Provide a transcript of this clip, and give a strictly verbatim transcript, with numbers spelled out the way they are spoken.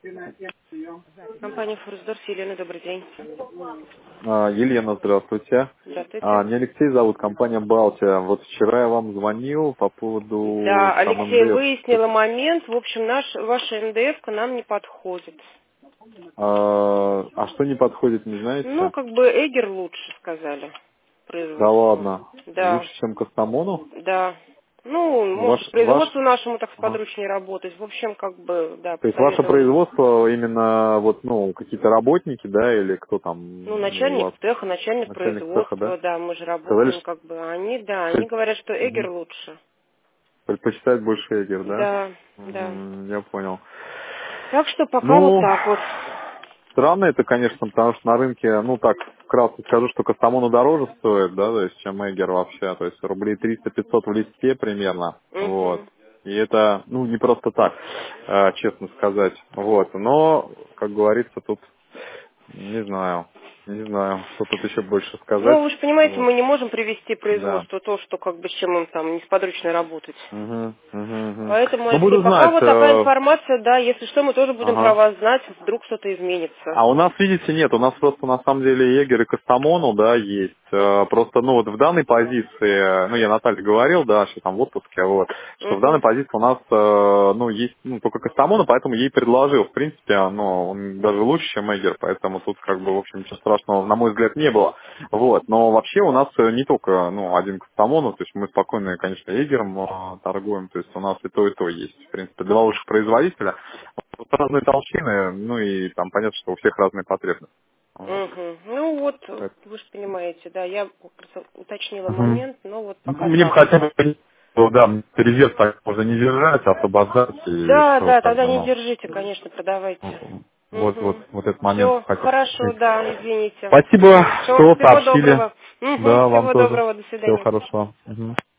Компания Форсдорс, Елена, добрый день. А, Елена, здравствуйте. А, Здравствуйте. меня Алексей зовут, компания Балтия. Вот вчера я вам звонил по поводу Да, там Алексей, МДФ. выяснила момент. В общем, наш, ваша эн дэ эф-ка нам не подходит. А, а что не подходит, не Ну, знаете? как бы Эгер лучше, сказали, Да производство. ладно. Да, Лучше, чем Кастамону? да. Ну, может, и Ваш, ваш... производству нашему так Ага. сподручнее работать. В общем, как бы, да, То есть ваше посоветовали. производство именно вот, ну, какие-то работники, да, или кто Ну, там ну, у начальник вас? цеха, начальник Начальник цеха, производства, да? да, мы же Сказали, работаем, что как бы, они, да, они пред- говорят, что Эгер мгм, лучше. предпочитает больше Эгер, да? Да, да. Мгм, я понял. Так что пока вот Ну, так вот. странно это, конечно, потому что на рынке, ну так, вкратце скажу, что Кастамону дороже стоит, да, то есть, чем Эгер вообще, то есть рублей триста-пятьсот в листе примерно, вот. Угу. И это, ну, не просто так, э, честно сказать, вот. Но, как говорится, тут, не знаю, не знаю, что тут еще больше сказать, Ну, вы же понимаете, вот, мы не можем привести да. производство то, что как бы с чем им там несподручно работать. Угу, угу, угу. Поэтому, Ну, Алексей, буду пока знать, вот такая э, информация, да, если что, мы тоже будем про ага. вас знать, вдруг что-то изменится. А у нас, видите, нет, у нас просто на самом деле Егер и Кастамону, да, есть. Э, Просто, ну вот в данной позиции, ну я Наталье говорил, да, что там в отпуске, вот, что в данной Угу. позиции у нас, э, ну, есть, ну, только Кастамону, поэтому ей предложил, в принципе, ну, он даже лучше, чем Егер, поэтому тут, как бы, в общем, ничего страшного, на мой взгляд, не было. Вот, но вообще у нас э, не только, ну, один Кастамону, то есть мы спокойно, конечно, Егером э, торгуем, то есть у нас и то, и то есть, в принципе, два лучших производителя. Тут разные толщины, ну и там понятно, что у всех разные потребности. Вот. Угу. Ну вот, Так. вы же понимаете, да, я как раз уточнила Мгм. момент, но вот Ну, пока мне бы так. хотя бы, ну, да, резерв так можно не держать, освобождать, и Да, все, да, как тогда бы, не ну, держите, конечно, продавайте. вот, вот, Угу. вот этот момент Все, хотел хорошо, уточнить. да, извините. Спасибо, Все, что всего сообщили. доброго. Угу, Да, вам всего тоже. доброго, до Всего свидания. хорошего. Мгм.